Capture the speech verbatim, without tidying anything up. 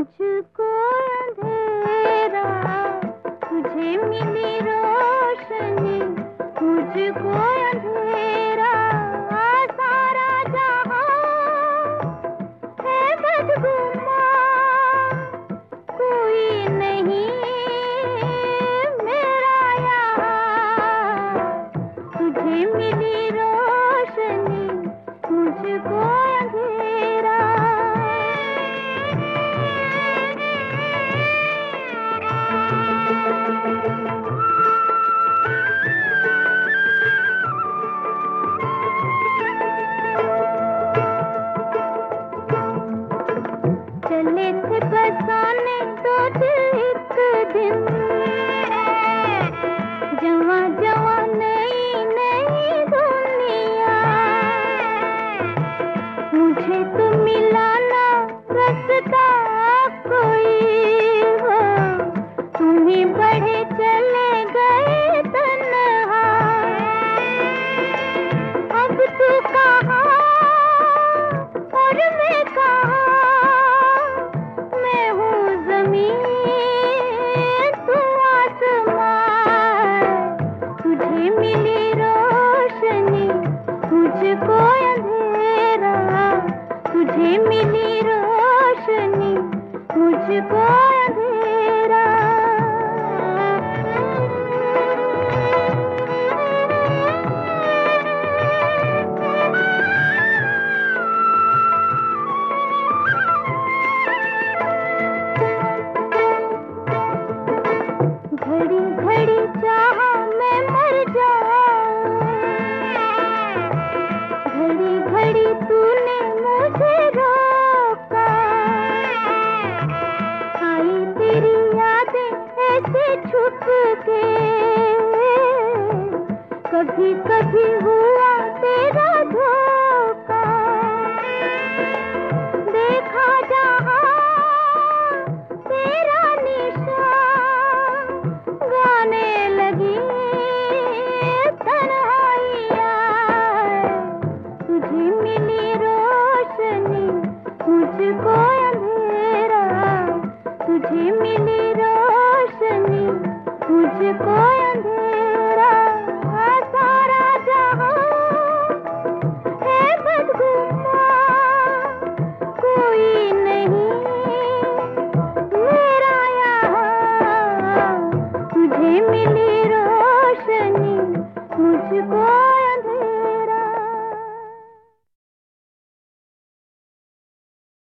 मुझको अंधेरा, तुझे मिली रोशनी। मुझको अंधेरा, सारा जहां है बदगुमान। कोई नहीं मेरा यहाँ, तुझे मिली रोशनी। मुझको अंधेरा। चले थे बसाने दो दिल एक दिन, जवां जवां नई नई दुनिया। मुझे तो मिला ना रास्ता कोई हो, तुम्हीं बढ़े चले गए तन्हा। अब तू कहाँ और मैं कहाँ, मैं हूँ ज़मीन तू आसमान। तुझे मिली रोशनी, मुझको अंधेरा। तुझे मिली रोशनी, मुझको अंधेरा। घड़ी घड़ी चाहा मैं मर जाऊं, घड़ी घड़ी तूने मुझे रोका। आई तेरी यादें ऐसे छुप के, कभी कभी हुआ तेरा धोखा। देखा जहाँ तेरा निशान, गाने लगी तन्हाइयाँ। तुझे मिली रोशनी, मुझको अंधेरा। तुझे मिली रोशनी, मुझको अंधेरा। सारा जहां है बदगुमान। कोई नहीं मेरा यहाँ, तुझे मिली रोशनी। मुझको